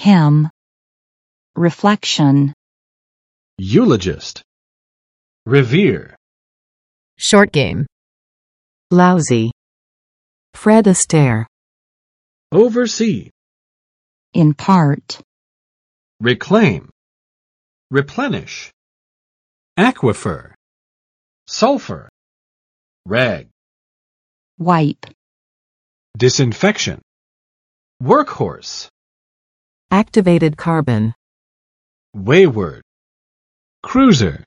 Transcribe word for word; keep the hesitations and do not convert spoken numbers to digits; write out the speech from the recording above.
hymn, reflection, eulogist, revere, Short game. lousy, Fred Astaire, oversee, in part, reclaim, replenish, aquifer, sulfur, rag, wipe, disinfection, workhorse, activated carbon, wayward, cruiser.